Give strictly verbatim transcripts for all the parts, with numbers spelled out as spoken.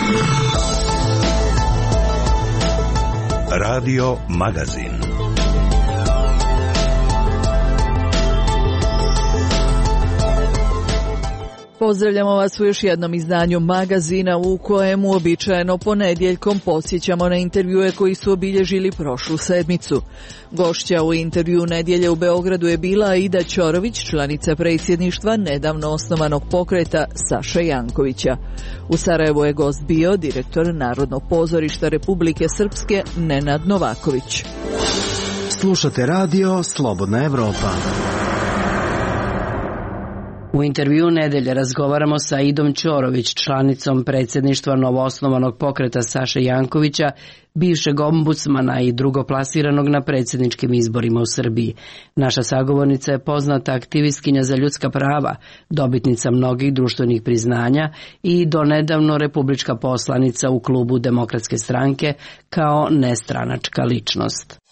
Radio Magazin. Pozdravljamo vas u još jednom izdanju magazina u kojem uobičajeno ponedjeljkom podsjećamo na intervjue koji su obilježili prošlu sedmicu. Gošća u intervju nedjelje u Beogradu je bila Aida Ćorović, članica predsjedništva nedavno osnovanog pokreta Saše Jankovića. U Sarajevu je gost bio direktor Narodnog pozorišta Republike Srpske Nenad Novaković. Slušate radio Slobodna Evropa. U intervju nedelje razgovaramo sa Aidom Ćorović, članicom predsjedništva novoosnovanog pokreta Saše Jankovića, bivšeg ombudsmana i drugoplasiranog na predsjedničkim izborima u Srbiji. Naša sagovornica je poznata aktivistkinja za ljudska prava, dobitnica mnogih društvenih priznanja i donedavno republička poslanica u klubu Demokratske stranke kao nestranačka ličnost.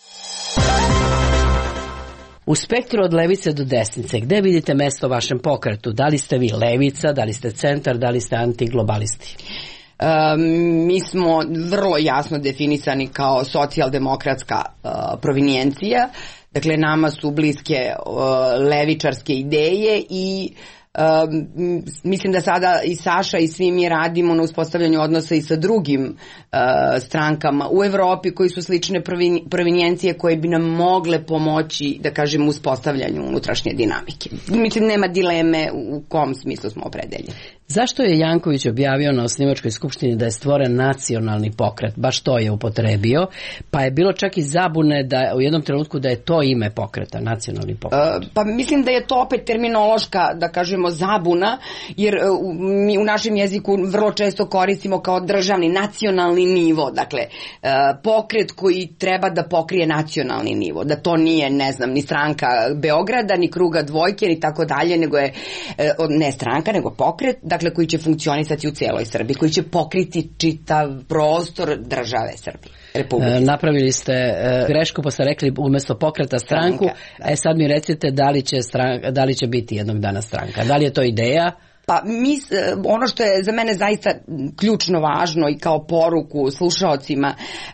U spektru od levice do desnice, gde vidite mesto vašem pokretu? Da li ste vi levica, da li ste centar, da li ste antiglobalisti? Um, mi smo vrlo jasno definisani kao socijaldemokratska uh, provinijencija. Dakle, nama su bliske uh, levičarske ideje i Um, mislim da sada i Saša i svi mi radimo na uspostavljanju odnosa i sa drugim uh, strankama u Evropi koji su slične provin, provinijencije koje bi nam mogle pomoći, da kažem, u uspostavljanju unutrašnje dinamike. Mislim, nema dileme u kom smislu smo opredeljeni. Zašto je Janković objavio na osnivačkoj skupštini da je stvoren nacionalni pokret? Baš to je upotrebio, pa je bilo čak i zabune da u jednom trenutku da je to ime pokreta, nacionalni pokret. Uh, pa mislim da je to opet terminološka, da kažemo, zabuna, jer uh, mi u našem jeziku vrlo često koristimo kao državni, nacionalni nivo, dakle, uh, pokret koji treba da pokrije nacionalni nivo, da to nije, ne znam, ni stranka Beograda, ni kruga dvojke, ni tako dalje, nego je, uh, ne stranka, nego pokret, da dakle koji će funkcionisati u cijeloj Srbiji, koji će pokriti čitav prostor države Srbije, Republike. E, napravili ste e, grešku pa ste rekli umjesto pokreta stranku, stranka, e sad mi recite da li će, stranka, da li će biti jednog dana stranka, da li je to ideja? Pa mi, ono što je za mene zaista ključno važno i kao poruku slušaocima,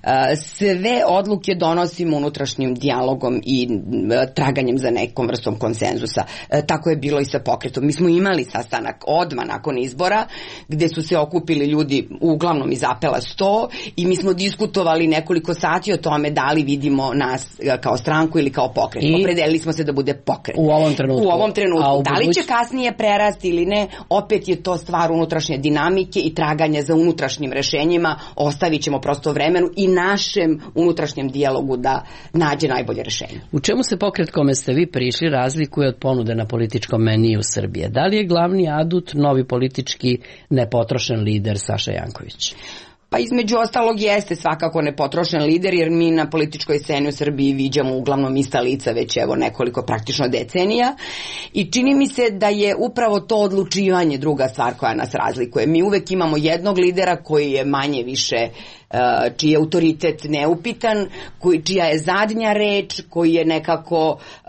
sve odluke donosimo unutrašnjim dijalogom i traganjem za nekom vrstom konsenzusa. Tako je bilo i sa pokretom. Mi smo imali sastanak odmah nakon izbora gdje su se okupili ljudi uglavnom iz apela sto i mi smo diskutovali nekoliko sati o tome da li vidimo nas kao stranku ili kao pokret. I opredelili smo se da bude pokret. U ovom trenutku. U ovom trenutku. A u da li buduć... će kasnije prerasti ili ne, opet je to stvar unutrašnje dinamike i traganja za unutrašnjim rešenjima. Ostavit ćemo prosto vremenu i našem unutrašnjem dijalogu da nađe najbolje rešenje. U čemu se pokret kome ste vi prišli razlikuje od ponude na političkom meniju Srbije? Da li je glavni adut novi politički nepotrošen lider Saša Janković? Pa između ostalog jeste svakako nepotrošen lider, jer mi na političkoj sceni u Srbiji viđamo uglavnom ista lica već evo nekoliko praktično decenija i čini mi se da je upravo to odlučivanje druga stvar koja nas razlikuje. Mi uvek imamo jednog lidera koji je manje više čiji je autoritet neupitan, koji, čija je zadnja reč, koji je nekako uh,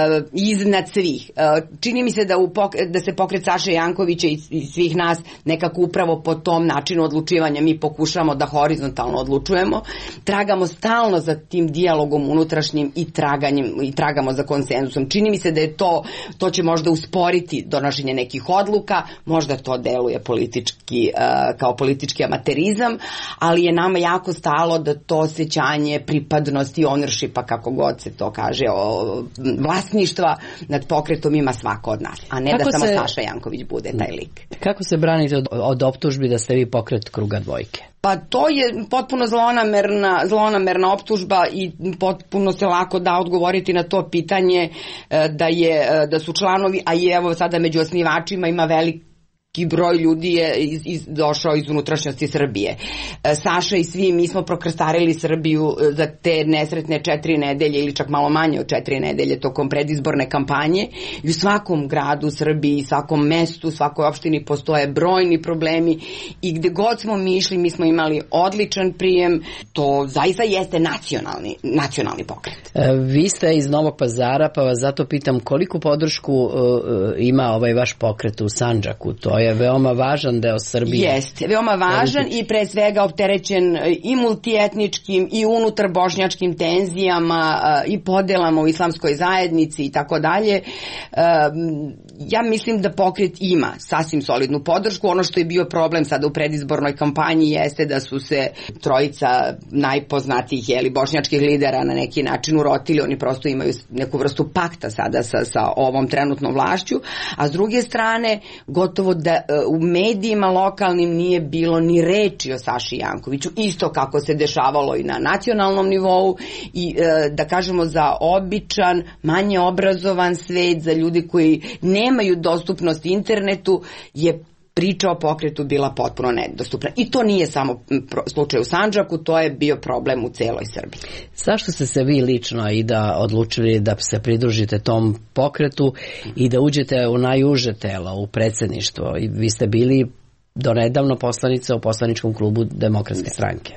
iznad svih. Uh, čini mi se da, u pok- da se pokret Saše Jankovića i, i svih nas nekako upravo po tom načinu odlučivanja mi pokušamo da horizontalno odlučujemo, tragamo stalno za tim dijalogom unutrašnjim i traganjem i tragamo za konsenzusom. Čini mi se da je to, to će možda usporiti donošenje nekih odluka, možda to deluje politički, uh, kao politički amaterizam, ali je nama jako stalo da to osjećanje pripadnosti, ownershipa, kako god se to kaže, o, vlasništva nad pokretom ima svako od nas, a ne kako da samo se, Saša Janković bude taj lik. Kako se branite od, od optužbi da ste vi pokret kruga dvojke? Pa to je potpuno zlonamerna, zlonamerna optužba i potpuno se lako da odgovoriti na to pitanje da, je, da su članovi, a i evo sada među osnivačima ima velik i broj ljudi je iz, iz, došao iz unutrašnjosti Srbije. E, Saša i svi mi smo prokrstarili Srbiju za te nesretne četiri nedelje ili čak malo manje od četiri nedelje tokom predizborne kampanje i u svakom gradu u Srbiji, svakom mestu, svakoj opštini postoje brojni problemi i gde god smo mi išli mi smo imali odličan prijem. To zaista jeste nacionalni, nacionalni pokret. E, vi ste iz Novog Pazara, pa vas zato pitam koliko podršku uh, ima ovaj vaš pokret u Sandžaku. To je veoma važan deo Srbije. Jeste, veoma važan i pre svega opterećen i multietničkim i unutar bošnjačkim tenzijama i podelama u islamskoj zajednici i tako dalje. Ja mislim da pokret ima sasvim solidnu podršku. Ono što je bio problem sada u predizbornoj kampanji jeste da su se trojica najpoznatijih jeli, bošnjačkih lidera na neki način urotili. Oni prosto imaju neku vrstu pakta sada sa, sa ovom trenutnom vlašću, a s druge strane gotovo da u medijima lokalnim nije bilo ni reči o Saši Jankoviću, isto kako se dešavalo i na nacionalnom nivou i da kažemo za običan, manje obrazovan svet, za ljudi koji nemaju dostupnost internetu je priča o pokretu bila potpuno nedostupna. I to nije samo slučaj u Sandžaku, to je bio problem u celoj Srbiji. Zašto ste se vi lično i da odlučili da se pridružite tom pokretu i da uđete u najuže telo, u predsjedništvo? I vi ste bili donedavno poslanica u poslaničkom klubu Demokratske stranke.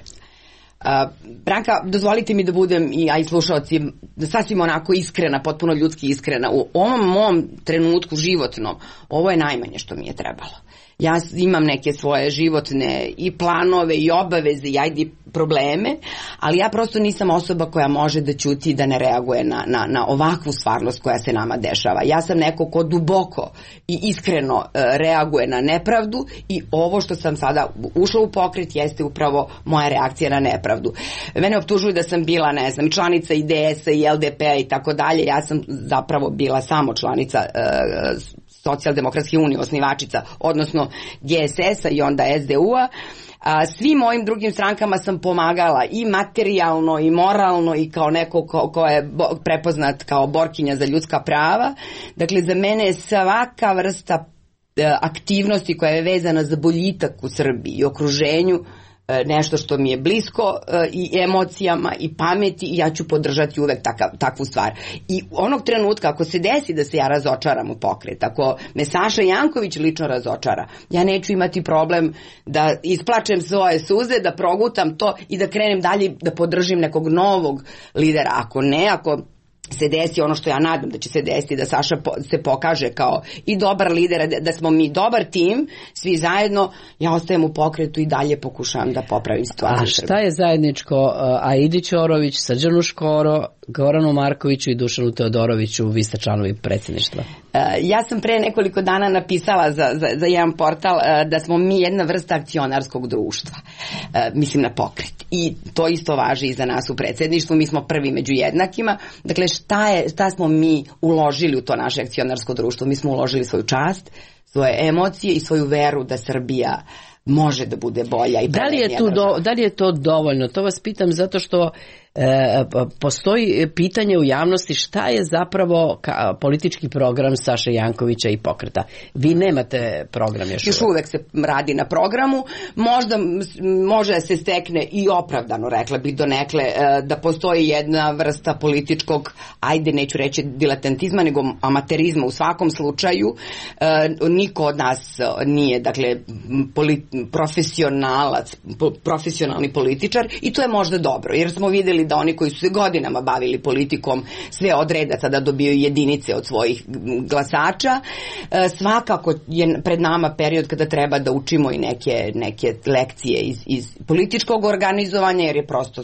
Uh, Branka, dozvolite mi da budem i, a i slušalci sasvim onako iskrena, potpuno ljudski iskrena. U ovom mom trenutku životnom ovo je najmanje što mi je trebalo. Ja imam neke svoje životne i planove i obaveze i ajde probleme, ali ja prosto nisam osoba koja može da ćuti i da ne reaguje na, na, na ovakvu stvarnost koja se nama dešava. Ja sam neko ko duboko i iskreno e, reaguje na nepravdu i ovo što sam sada ušla u pokret jeste upravo moja reakcija na nepravdu. Mene optužuju da sam bila, ne znam, članica I D S-a i L D P-a i tako dalje. Ja sam zapravo bila samo članica e, Socijaldemokratske unije, osnivačica, odnosno G S S-a i onda S D U-a. A, svim mojim drugim strankama sam pomagala i materijalno i moralno i kao neko ko, ko je prepoznat kao borkinja za ljudska prava. Dakle, za mene je svaka vrsta aktivnosti koja je vezana za boljitak u Srbiji i okruženju nešto što mi je blisko i emocijama i pameti i ja ću podržati uvek takav, takvu stvar. I onog trenutka ako se desi da se ja razočaram u pokret, ako me Saša Janković lično razočara, ja neću imati problem da isplačem svoje suze, da progutam to i da krenem dalje da podržim nekog novog lidera. Ako ne, ako se desi ono što ja nadam da će se desiti, da Saša po, se pokaže kao i dobar lider, da, da smo mi dobar tim, svi zajedno, ja ostajem u pokretu i dalje pokušavam da popravim stvari. A šta je zajedničko Aidi Ćorović, Srđanu Škoro, Goranu Markoviću i Dušanu Teodoroviću, vi ste članovi predsjedništva? Ja sam pre nekoliko dana napisala za, za, za jedan portal da smo mi jedna vrsta akcionarskog društva, mislim na pokret. I to isto važi i za nas u predsjedništvu, mi smo prvi među jednakima. Dakle, šta, je, šta smo mi uložili u to naše akcionarsko društvo? Mi smo uložili svoju čast, svoje emocije i svoju veru da Srbija može da bude bolja i da li je tu do, da li je to dovoljno? To vas pitam zato što e, postoji pitanje u javnosti šta je zapravo ka, politički program Saše Jankovića i pokreta. Vi nemate program još, još uvek. Se radi na programu. Možda može da se stekne i opravdano, rekla bih donekle, e, da postoji jedna vrsta političkog, ajde neću reći diletantizma, nego amaterizma u svakom slučaju. E, niko od nas nije, dakle, politi profesionalac, profesionalni političar i to je možda dobro, jer smo vidjeli da oni koji su se godinama bavili politikom sve odreda sada dobiju jedinice od svojih glasača. E, svakako je pred nama period kada treba da učimo i neke, neke lekcije iz, iz političkog organizovanja, jer je prosto,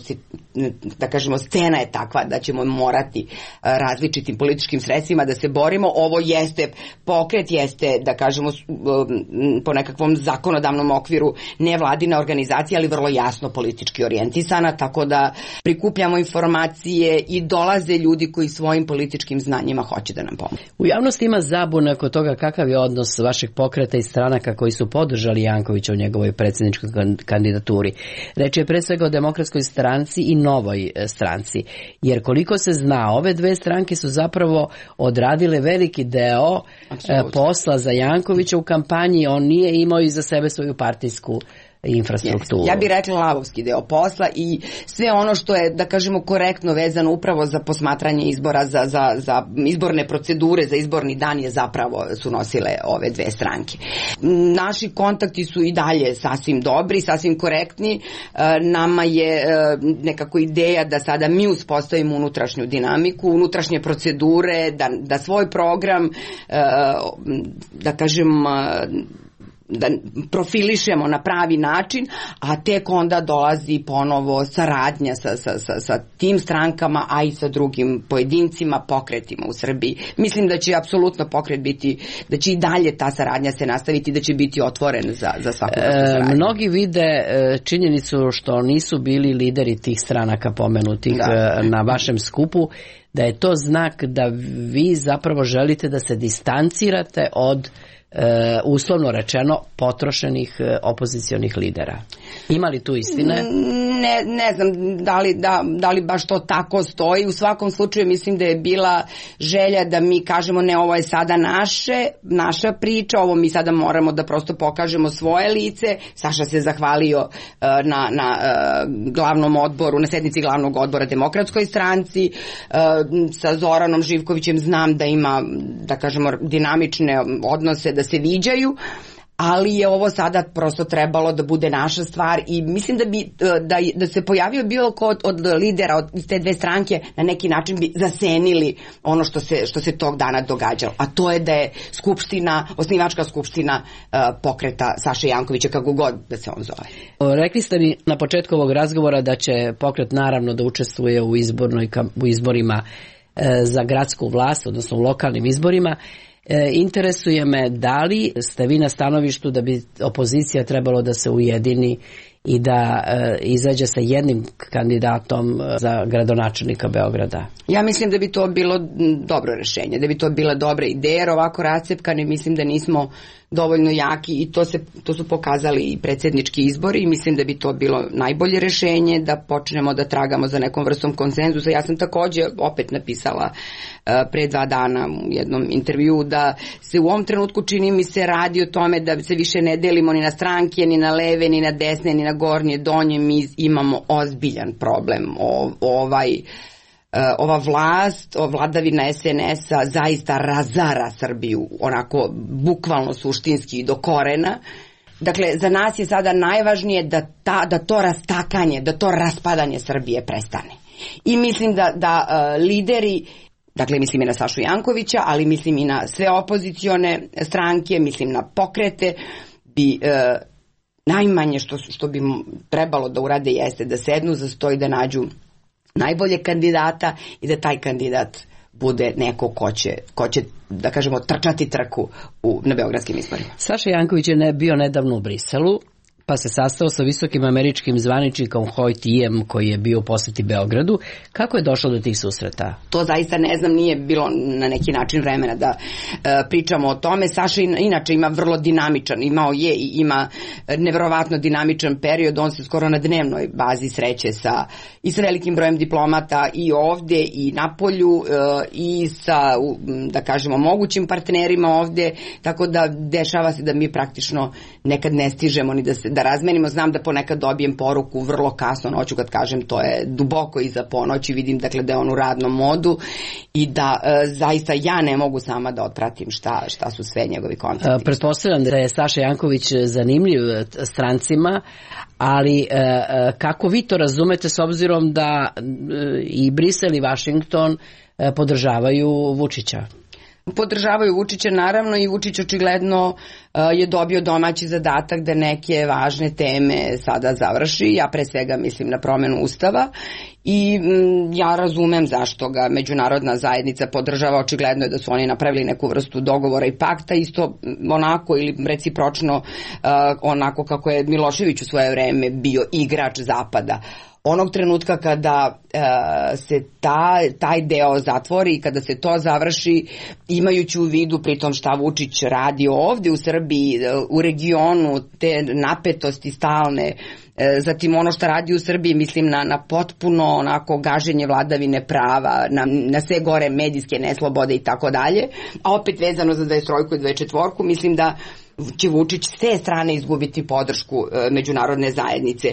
da kažemo, scena je takva da ćemo morati različitim političkim sredstvima da se borimo. Ovo jeste pokret, jeste, da kažemo, po nekakvom zakonodavnom okviru nevladina organizacija, ali vrlo jasno politički orijentisana, tako da prikupljamo informacije i dolaze ljudi koji svojim političkim znanjima hoće da nam pomogu. U javnosti ima zabuna oko toga kakav je odnos vašeg pokreta i stranaka koji su podržali Jankovića u njegovoj predsjedničkoj kandidaturi. Reč je pre svega o Demokratskoj stranci i Novoj stranci, jer koliko se zna, ove dve stranke su zapravo odradile veliki deo Absolutno. posla za Jankovića u kampanji. On nije imao iza sebe svoju partijsku infrastrukturu. Yes. Ja bih rekla lavovski deo posla i sve ono što je, da kažemo, korektno vezano upravo za posmatranje izbora, za, za, za izborne procedure, za izborni dan je zapravo su nosile ove dve stranke. Naši kontakti su i dalje sasvim dobri, sasvim korektni. Nama je nekako ideja da sada mi uspostavimo unutrašnju dinamiku, unutrašnje procedure, da, da svoj program, da kažem, da profilišemo na pravi način, a tek onda dolazi ponovo saradnja sa, sa, sa, sa tim strankama, a i sa drugim pojedincima, pokretima u Srbiji. Mislim da će apsolutno pokret biti, da će i dalje ta saradnja se nastaviti, da će biti otvoren za, za svaku vrstu saradnje. E, mnogi vide činjenicu što nisu bili lideri tih stranaka pomenutih da. na vašem skupu, da je to znak da vi zapravo želite da se distancirate od e, uslovno rečeno potrošenih e, opozicionih lidera. Ima li tu istine? Ne, ne znam da li, da, da li baš to tako stoji. U svakom slučaju mislim da je bila želja da mi kažemo ne, ovo je sada naše, naša priča, ovo mi sada moramo da prosto pokažemo svoje lice. Saša se zahvalio uh, na, na uh, glavnom odboru, na sednici glavnog odbora Demokratskoj stranci. Uh, sa Zoranom Živkovićem znam da ima, da kažemo, dinamične odnose, da se viđaju, ali je ovo sada prosto trebalo da bude naša stvar i mislim da bi da, da se pojavio bilo ko od, od lidera od te dve stranke na neki način bi zasenili ono što se, što se tog dana događalo, a to je da je skupština, osnivačka skupština uh, pokreta Saše Jankovića, kako god da se on zove. Rekli ste mi na početku ovog razgovora da će pokret naravno da učestvuje u, izbornoj, u izborima uh, za gradsku vlast, odnosno u lokalnim izborima. E, interesuje me da li ste vi na stanovištu da bi opozicija trebalo da se ujedini i da e, izađe sa jednim kandidatom za gradonačelnika Beograda? Ja mislim da bi to bilo dobro rešenje, da bi to bila dobra ideja, jer ovako rascepkani mislim da nismo dovoljno jaki i to, se, to su pokazali i predsjednički izbori i mislim da bi to bilo najbolje rešenje, da počnemo da tragamo za nekom vrstom konsenzusa. Ja sam također opet napisala uh, pre dva dana u jednom intervju da se u ovom trenutku čini mi se radi o tome da se više ne delimo ni na stranke, ni na leve, ni na desne, ni na gornje, donje. Mi imamo ozbiljan problem. O, ovaj ova vlast, vladavina es en es-a zaista razara Srbiju, onako bukvalno suštinski do korena. Dakle, za nas je sada najvažnije da, ta, da to rastakanje, da to raspadanje Srbije prestane. I mislim da, da uh, lideri, dakle mislim i na Sašu Jankovića, ali mislim i na sve opozicione stranke, mislim na pokrete, bi uh, najmanje što, što bi trebalo da urade jeste da sednu za sto i da nađu najbolje kandidata i da taj kandidat bude neko ko će, ko će da kažemo, trčati trku u, na beogradskim izborima. Saša Janković je ne, bio nedavno u Briselu, pa se sastao sa visokim američkim zvaničnikom Hoyt Iem koji je bio u poseti Beogradu. Kako je došlo do tih susreta? To zaista ne znam, nije bilo na neki način vremena da e, pričamo o tome. Saša inače ima vrlo dinamičan, imao je i ima nevjerovatno dinamičan period, on se skoro na dnevnoj bazi sreće sa, i sa velikim brojem diplomata i ovdje i na polju e, i sa, da kažemo, mogućim partnerima ovdje, tako da dešava se da mi praktično nekad ne stižemo ni da se da razmenimo. Znam da ponekad dobijem poruku vrlo kasno noću kad kažem to je duboko iza ponoći, vidim dakle da je on u radnom modu i da e, zaista ja ne mogu sama da otpratim šta, šta su sve njegovi kontakti. Pretpostavljam da je Saša Janković zanimljiv strancima, ali e, kako vi to razumete s obzirom da e, i Brisel i Washington e, podržavaju Vučića? Podržavaju Vučića naravno i Vučić očigledno uh, je dobio domaći zadatak da neke važne teme sada završi. Ja pre svega mislim na promjenu Ustava i mm, ja razumem zašto ga međunarodna zajednica podržava. Očigledno je da su oni napravili neku vrstu dogovora i pakta, isto onako ili recipročno uh, onako kako je Milošević u svoje vreme bio igrač Zapada. Onog trenutka kada e, se ta, taj deo zatvori i kada se to završi, imajući u vidu pritom šta Vučić radi ovdje u Srbiji, u regionu, te napetosti stalne, e, zatim ono što radi u Srbiji, mislim na, na potpuno onako gaženje vladavine prava, na, na sve gore medijske neslobode i tako dalje, a opet vezano za dvadeset trojku i dvadeset četvorku, mislim da će Vučić s te strane izgubiti podršku e, međunarodne zajednice.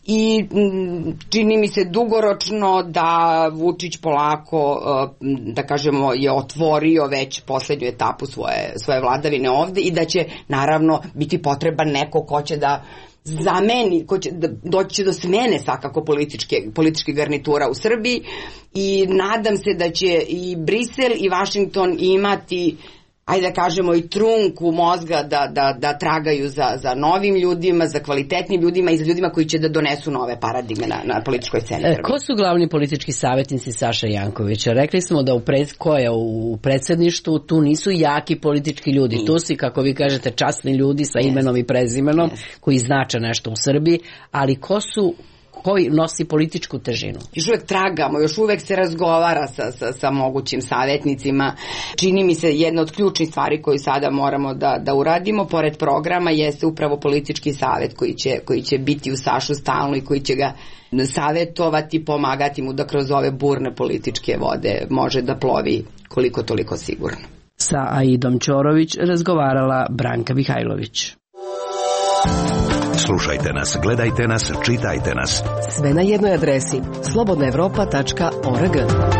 I m, čini mi se dugoročno da Vučić polako, e, da kažemo, je otvorio već posljednju etapu svoje, svoje vladavine ovdje i da će naravno biti potreban neko ko će da zameni, ko će da doći će do smene svakako političke, političke garnitura u Srbiji i nadam se da će i Brisel i Washington imati ajde da kažemo, i trunku mozga da, da, da tragaju za, za novim ljudima, za kvalitetnim ljudima i za ljudima koji će da donesu nove paradigme na, na političkoj sceni. E, ko su glavni politički savjetnici Saše Jankovića? Rekli smo da u, pred, ko je u predsjedništvu, tu nisu jaki politički ljudi, Nije. tu si, kako vi kažete, časni ljudi sa imenom yes. i prezimenom, yes. koji znače nešto u Srbiji, ali ko su, koji nosi političku težinu? Još uvek tragamo, još uvek se razgovara sa, sa, sa mogućim savjetnicima. Čini mi se jedna od ključnih stvari koju sada moramo da, da uradimo, pored programa, jeste upravo politički savjet koji će, koji će biti u Sašu stalno i koji će ga savjetovati, pomagati mu da kroz ove burne političke vode može da plovi koliko toliko sigurno. Sa Aidom Ćorović razgovarala Branka Mihajlović. Slušajte nas, gledajte nas, čitajte nas. Sve na jednoj adresi slobodna evropa tačka org.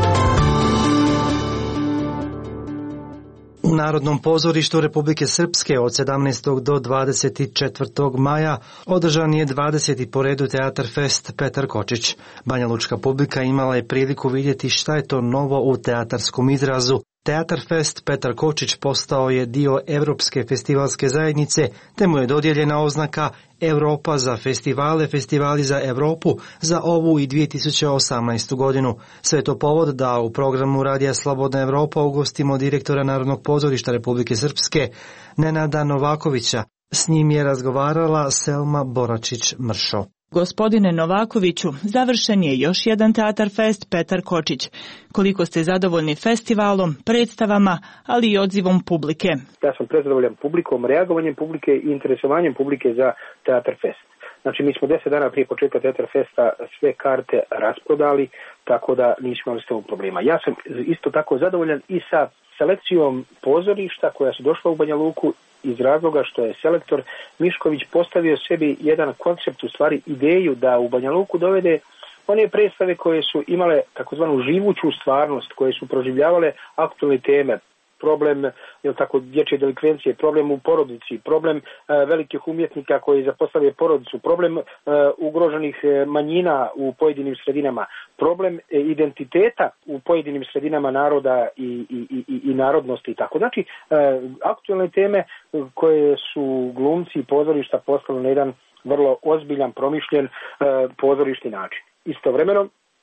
U Narodnom pozorištu Republike Srpske od sedamnaestog do dvadeset četvrtog maja održan je dvadeseti po redu Teatar Fest Petar Kočić. Banjalučka publika imala je priliku vidjeti šta je to novo u teatarskom izrazu. Teatar Fest Petar Kočić postao je dio Evropske festivalske zajednice, te mu je dodijeljena oznaka Europa za festivale, festivali za Europu za ovu i dvije tisuće osamnaestu godinu. Sve to povod da u programu Radija Slobodna Evropa ugostimo direktora Narodnog pozorišta Republike Srpske, Nenada Novakovića. S njim je razgovarala Selma Boračić-Mršo. Gospodine Novakoviću, završen je još jedan Teatar Fest Petar Kočić. Koliko ste zadovoljni festivalom, predstavama, ali i odzivom publike? Ja sam prezadovoljan publikom, reagovanjem publike i interesovanjem publike za Teatar Fest. Znači, mi smo deset dana prije početka Teatar Festa sve karte rasprodali, tako da nismo imali s tom problema. Ja sam isto tako zadovoljan i sa selekcijom pozorišta koja su došla u Banja Luku, iz razloga što je selektor Mišković postavio sebi jedan koncept, u stvari ideju da u Banja Luku dovede one predstave koje su imale takozvanu živuću stvarnost, koje su proživljavale aktualne teme, problem jel tako, dječje delikvencije, problem u porodici, problem e, velikih umjetnika koji zapostavljaju porodicu, problem e, ugroženih e, manjina u pojedinim sredinama, problem e, identiteta u pojedinim sredinama naroda i, i, i, i narodnosti i tako. Znači, e, aktualne teme koje su glumci i pozorišta postavili na jedan vrlo ozbiljan, promišljen e, pozorišni način. Istovremeno,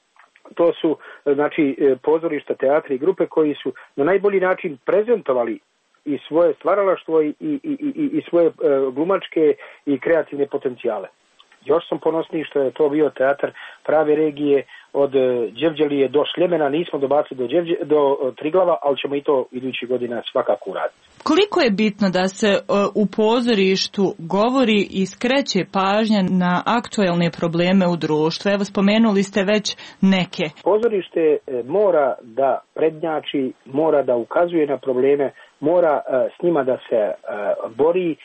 to su znači pozorišta, teatri i grupe koji su na najbolji način prezentovali i svoje stvaralaštvo i, i, i, i svoje glumačke i kreativne potencijale. Još sam ponosniji što je to bio teatar prave regije od Đevđelije do Sljemena, nismo dobacili do, Đevđe, do Triglava, ali ćemo i to idućih godina svakako uraditi. Koliko je bitno da se u pozorištu govori i skreće pažnja na aktuelne probleme u društvu? Evo, spomenuli ste već neke. Pozorište mora da prednjači, mora da ukazuje na probleme, mora s njima da se bori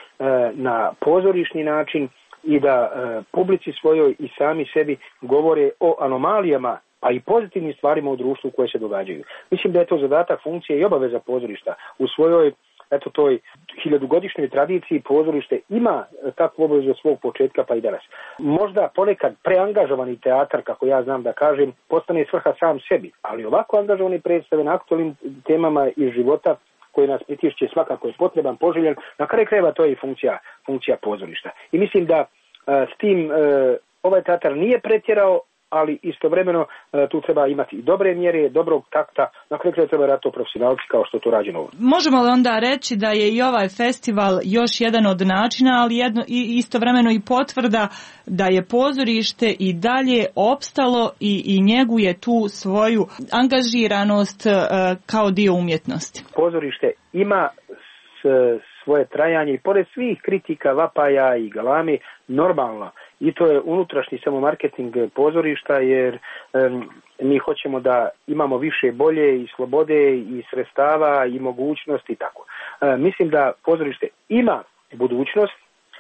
na pozorišni način i da e, publici svojoj i sami sebi govore o anomalijama, a i pozitivnim stvarima u društvu koje se događaju. Mislim da je to zadatak, funkcija i obaveza pozorišta. U svojoj eto toj hiljadugodišnjoj tradiciji pozorište ima takvu obavezu od svog početka pa i danas. Možda ponekad preangažovani teatar, kako ja znam da kažem, postane svrha sam sebi, ali ovako angažovane predstave na aktualnim temama iz života koji nas pritišće svakako je potreban, poželjen, na kraju krajeva to je i funkcija, funkcija pozorišta. I mislim da a, s tim a, ovaj teatar nije pretjerao, ali istovremeno a, tu treba imati i dobre mjere, dobrog takta, na kraju krajeva treba raditi to profesionalci kao što to rađeno ovdje. Možemo li onda reći da je i ovaj festival još jedan od načina, ali jedno, i istovremeno i potvrda da je pozorište i dalje opstalo i, i njeguje tu svoju angažiranost uh, kao dio umjetnosti? Pozorište ima s, svoje trajanje i pored svih kritika, vapaja i galami normalno. I to je unutrašnji samo marketing pozorišta jer um, mi hoćemo da imamo više bolje i slobode i sredstava i mogućnosti i tako. Uh, mislim da pozorište ima budućnost,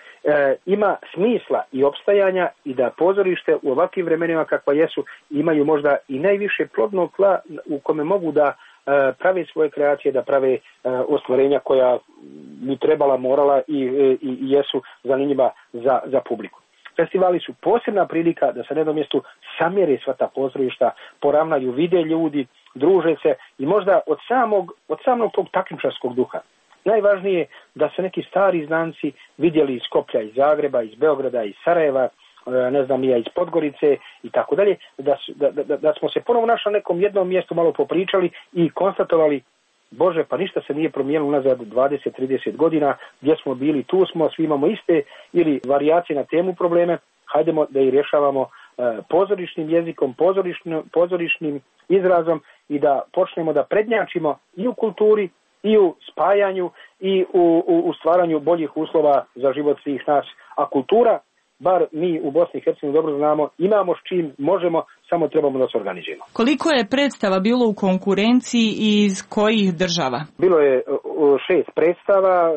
E, ima smisla i opstajanja i da pozorište u ovakvim vremenima kakva jesu imaju možda i najviše plodnog tla u kome mogu da e, prave svoje kreacije, da prave e, ostvarenja koja bi trebala, morala i, e, i jesu zanimljiva za, za publiku. Festivali su posebna prilika da se na jednom mjestu samjere sva ta pozorišta, poravnaju, vide ljudi, druže se i možda od samog, od samog tog takmičarskog duha Najvažnije je da su neki stari znanci vidjeli iz Skoplja, iz Zagreba, iz Beograda, iz Sarajeva, ne znam ja, iz Podgorice i tako dalje, da, da, da, da smo se ponovo našli na nekom jednom mjestu, malo popričali i konstatovali, Bože, pa ništa se nije promijenilo unazad dvadeset do trideset godina, gdje smo bili, tu smo, svi imamo iste ili varijacije na temu probleme, hajdemo da ih rješavamo pozorišnim jezikom, pozorišnim, pozorišnim izrazom i da počnemo da prednjačimo i u kulturi, i u spajanju, i u, u, u stvaranju boljih uslova za život svih nas. A kultura, bar mi u Bosni i Hercegovini dobro znamo, imamo s čim možemo, samo trebamo da se organizujemo. Koliko je predstava bilo u konkurenciji i iz kojih država? Bilo je šest predstava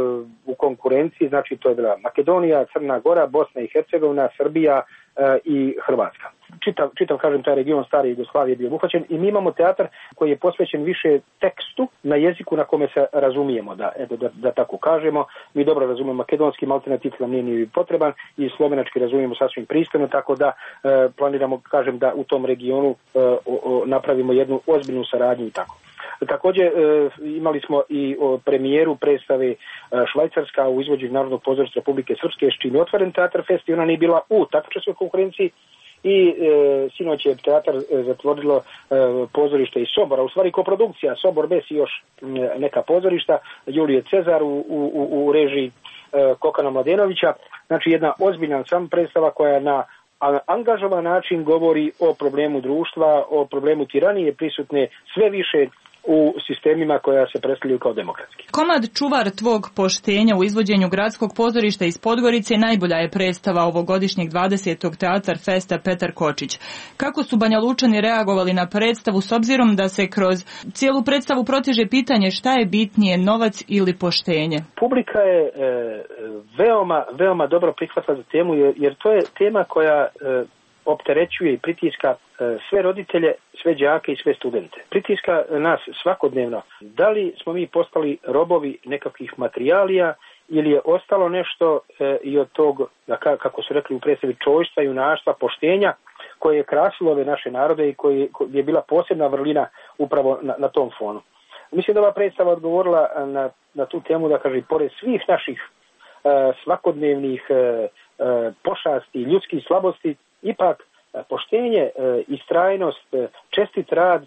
u konkurenciji, znači to je bila Makedonija, Crna Gora, Bosna i Hercegovina, Srbija i Hrvatska. Čitav, čitav, kažem, taj region stare Jugoslavije je bio obuhvaćen i mi imamo teatar koji je posvećen više tekstu na jeziku na kome se razumijemo, da, eto, da, da tako kažemo. Mi dobro razumijemo makedonski, alternativ nam nije ni potreban i slovenački razumijemo sasvim pristojno, tako da e, planiramo, kažem, da u tom regionu e, o, o, napravimo jednu ozbiljnu saradnju i tako. Također e, imali smo i o, premijeru predstave e, Švajcarska u izvođenju Narodnog pozorišta Republike Srpske, s čim je otvoren Teatar Fest i ona nije bila u takmičarskoj konkurenciji. I e, sinoć je teatar e, zatvorilo e, pozorište iz Sobora, u stvari koprodukcija Sobor bez i još e, neka pozorišta, Julije Cezar u, u, u režiji e, Kokana Mladenovića, znači jedna ozbiljna sam predstava koja na angažovan način govori o problemu društva, o problemu tiranije prisutne sve više u sistemima koja se predstavljaju kao demokratski. Komad Čuvar tvog poštenja u izvođenju Gradskog pozorišta iz Podgorice najbolja je predstava ovogodišnjeg dvadesetog Teatar Festa Petar Kočić. Kako su Banjalučani reagovali na predstavu s obzirom da se kroz cijelu predstavu proteže pitanje šta je bitnije, novac ili poštenje? Publika je e, veoma, veoma dobro prihvatila za temu jer, jer to je tema koja e, opterećuje i pritiska sve roditelje, sve đake i sve studente. Pritiska nas svakodnevno. Da li smo mi postali robovi nekakvih materijalija ili je ostalo nešto e, i od tog, da, kako su rekli u predstavi, čojstva, junaštva, poštenja koje je krasilo ove naše narode i koji je bila posebna vrlina upravo na, na tom fonu. Mislim da ova predstava odgovorila na, na tu temu, da kaže, pored svih naših e, svakodnevnih e, e, pošasti, ljudskih slabosti, ipak poštenje, istrajnost, čestit rad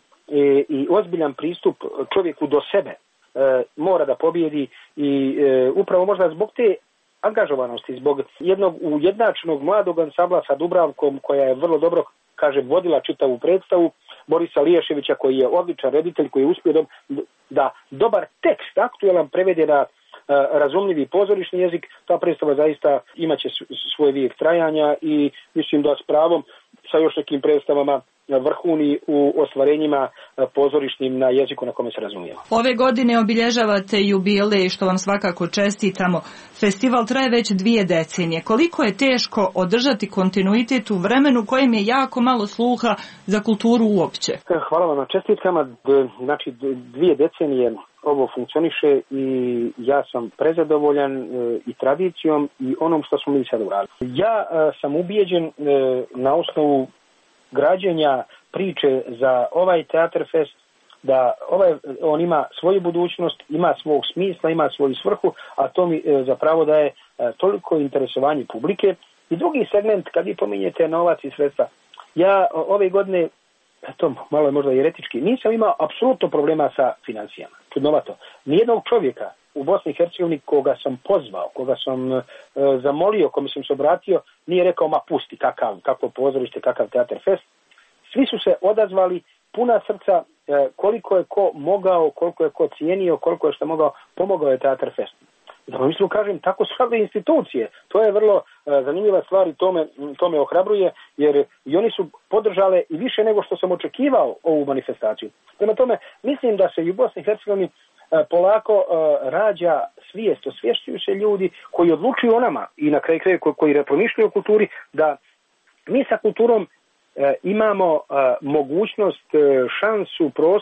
i ozbiljan pristup čovjeku do sebe mora da pobjedi i upravo možda zbog te angažovanosti, zbog jednog ujednačenog mladog ansambla sa Dubravkom koja je vrlo dobro, kažem, vodila čitavu predstavu, Borisa Liješevića koji je odličan reditelj koji je uspio da, da dobar tekst aktuelan prevede na razumljivi pozorišni jezik, ta predstava zaista imaće svoj vijek trajanja i mislim da s pravom sa još nekim predstavama vrhuni u ostvarenjima pozorišnim na jeziku na kome se razumijemo. Ove godine obilježavate jubilej, što vam svakako čestitamo. Festival traje već dvije decenije. Koliko je teško održati kontinuitet u vremenu kojem je jako malo sluha za kulturu uopće? Hvala vam na čestitkama. Znači dvije decenije ovo funkcioniše i ja sam prezadovoljan i tradicijom i onom što smo mi sad uradili. Ja sam ubijeđen na osnovu građenja priče za ovaj Teatar Fest, da ovaj, on ima svoju budućnost, ima svog smisla, ima svoju svrhu, a to mi e, zapravo daje e, toliko interesovanje publike. I drugi segment, kad vi pominjete novac i sredstva, ja ove godine, to malo je možda i eretički, nisam imao apsolutno problema sa financijama. Čudnovato. Nijednog čovjeka u Bosni i Hercegovini koga sam pozvao, koga sam e, zamolio, kome sam se obratio, nije rekao, ma pusti, kakav, kakvo pozorište, kakav Teatar Fest. Svi su se odazvali puna srca, e, koliko je ko mogao, koliko je ko cijenio, koliko je što mogao, pomogao je Teatar Fest. Da vam mislim kažem, tako su sve institucije. To je vrlo e, zanimljiva stvar i to me, to me ohrabruje, jer i oni su podržale i više nego što sam očekivao ovu manifestaciju. Prema tome, mislim da se i u Bosni i Hercegovini polako uh, rađa svijest, osvješćuju se ljudi koji odlučuju o nama i na kraju kraju koji, koji promišljaju o kulturi, da mi sa kulturom uh, imamo uh, mogućnost, uh, šansu, prostor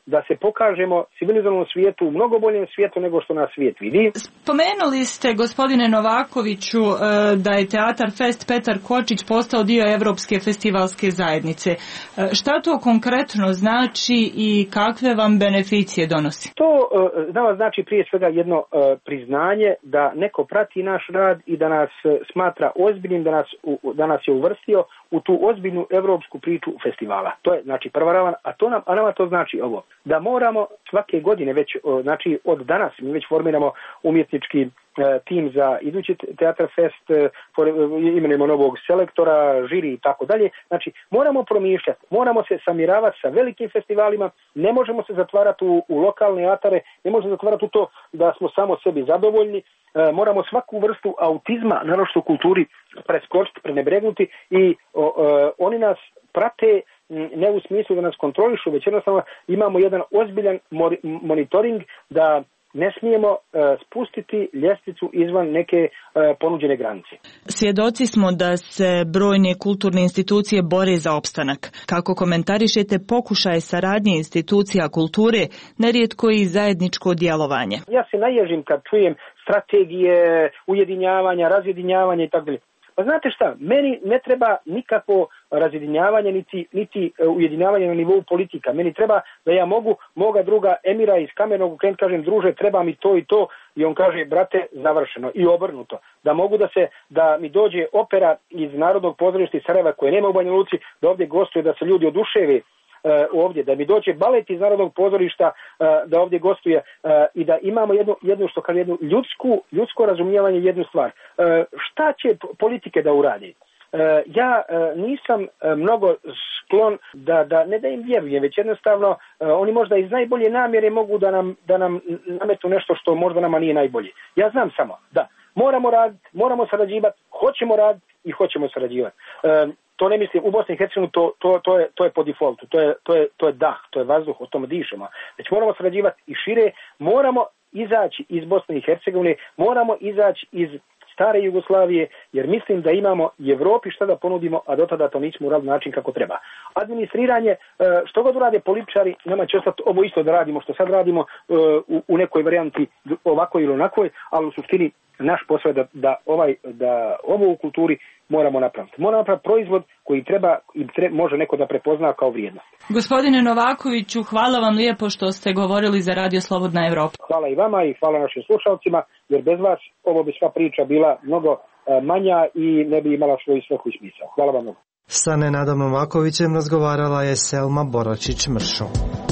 da se pokažemo civilizovanom svijetu, u mnogo boljem svijetu nego što nas svijet vidi. Spomenuli ste, gospodine Novakoviću, da je Teatar Fest Petar Kočić postao dio Evropske festivalske zajednice. Šta to konkretno znači i kakve vam beneficije donosi? To nama znači prije svega jedno priznanje da neko prati naš rad i da nas smatra ozbiljnim, da nas, da nas je uvrstio u tu ozbiljnu evropsku priču festivala. To je znači prva ravan, a to nam, a nama to znači ovo, da moramo svake godine već, znači od danas mi već formiramo umjetnički tim za idući Teatar Fest, imenujemo novog selektora, žiri i tako dalje. Znači, moramo promišljati, moramo se samiravati sa velikim festivalima, ne možemo se zatvarati u, u lokalne atare, ne možemo se zatvarati u to da smo samo sebi zadovoljni, e, moramo svaku vrstu autizma, naročito u kulturi, preskočiti, prenebregnuti i o, o, oni nas prate ne u smislu da nas kontrolišu, već jednostavno imamo jedan ozbiljan monitoring da ne smijemo uh, spustiti ljestvicu izvan neke uh, ponuđene granice. Svjedoci smo da se brojne kulturne institucije bore za opstanak. Kako komentarišete pokušaje saradnje institucija kulture, nerijetko i zajedničko djelovanje? Ja se naježim kad čujem strategije ujedinjavanja, razjedinjavanja i tako dalje. Pa znate šta, meni ne treba nikakvo razjedinjavanje niti, niti ujedinjavanje na nivou politika. Meni treba da ja mogu moga druga Emira iz Kamenog krenuti, kažem, druže, treba mi to i to, i on kaže, brate, završeno, i obrnuto. Da mogu da se, da mi dođe opera iz Narodnog pozorišta iz Sarajeva koje nema u Banja Luci, da ovdje gostuje, da se ljudi oduševe ovdje, da mi dođe balet iz Narodnog pozorišta da ovdje gostuje i da imamo jednu, jednu što kaže, jednu ljudsku, ljudsko razumijevanje, jednu stvar. Šta će politike da uradi? Ja nisam mnogo sklon da, da ne da im vjerujem, već jednostavno oni možda iz najbolje namjere mogu da nam, da nam nametu nešto što možda nama nije najbolje. Ja znam samo da moramo raditi, moramo sarađivati, hoćemo raditi i hoćemo sarađivati. To ne mislim, u Bosni i Hercegovini to, to, to, je, to je po defaultu, to je, to, je, to je dah, to je vazduh, o tom dišemo. Već moramo sarađivati i šire, moramo izaći iz Bosne i Hercegovine, moramo izaći iz stare Jugoslavije, jer mislim da imamo i Evropi šta da ponudimo, a do tada to nismo uradili način kako treba. Administriranje, što god urade političari, nama će ostati ovo isto da radimo što sad radimo u, u nekoj varijanti ovakoj ili onakvoj, ali u suštini naš posao je da, da, ovaj, da ovo u kulturi moramo napraviti. Moramo napraviti proizvod koji treba i treba, može neko da prepozna kao vrijednost. Gospodine Novakoviću, hvala vam lijepo što ste govorili za Radio Slobodna Evropa. Hvala i vama i hvala našim slušalcima, jer bez vas ovo bi sva priča bila mnogo manja i ne bi imala svoju svrhu i smisao. Hvala vam mnogo. Sa Nenadom Novakovićem razgovarala je Selma Boračić-Mršo.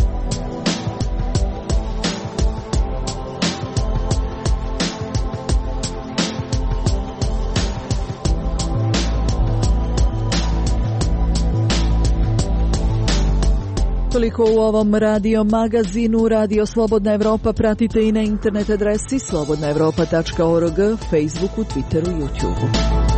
Toliko u ovom radio magazinu. Radio Slobodna Evropa pratite i na internet adresi slobodna evropa tačka org, Facebooku, Twitteru, YouTubeu.